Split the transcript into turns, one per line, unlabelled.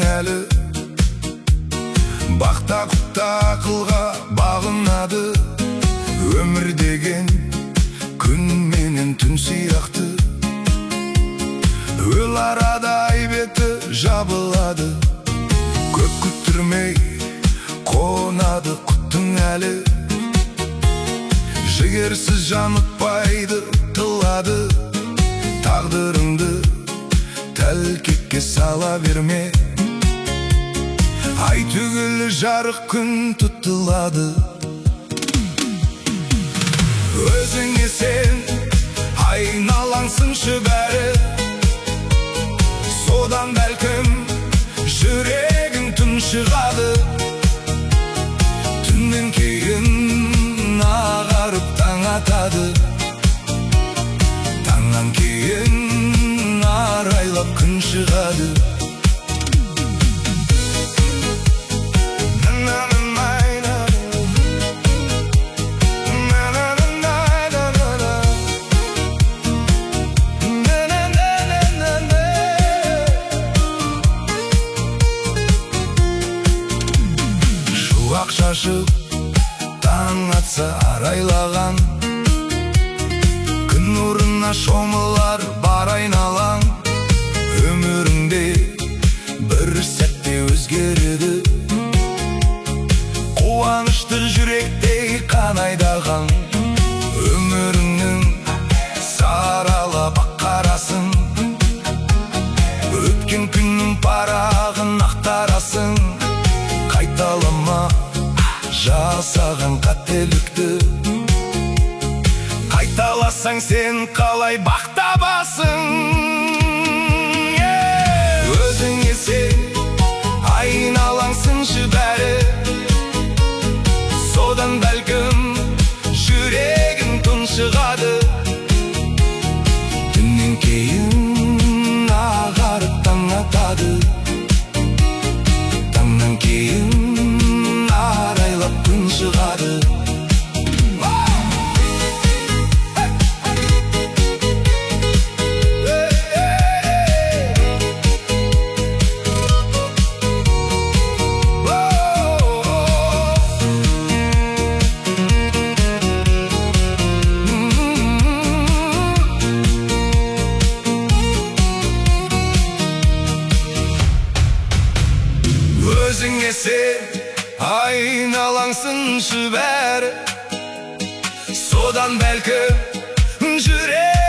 әлі. Бақта құтта ақылға бағынады. Өмір деген күн менен түн сияқты. Өл арада айбеті жабылады. Көп күттірмей қонады құттың әлі. Жігерсіз жан ұтпайды, тылады. Тағдырыңды тәлкекке сала берме. Ай түгілі жарық күн тұтылады. Өзіңе сен айналаңсыншы бәрі. Содан бәлкім жүрегің тұншығады. Түннен кейін ағарып таң атады. Таңнан кейін арайлап күн шығады. Шуақ шашып таң атса арайлаған, күн нұрына шомылар бар айналаң. Өміріңде бір сәтте өзгереді. Қуанышты жүректей қан айдаған. Өміріңнің саралап ақ қарасын. Өткен күннің парағын ақтарасың. Қайталама жасаған қателікті. Қайталасаң сен қалай бақ табасың. Өзіңе сен айналаңсыншы бәрі. Содан бәлкім жүрегің тұншығады. Түннен кейін ағарып таң атады. Таңнан кейін арайлап күн шығады. Өзіңе сен айналаңсыншы бәрі. Содан бәлкім жүрек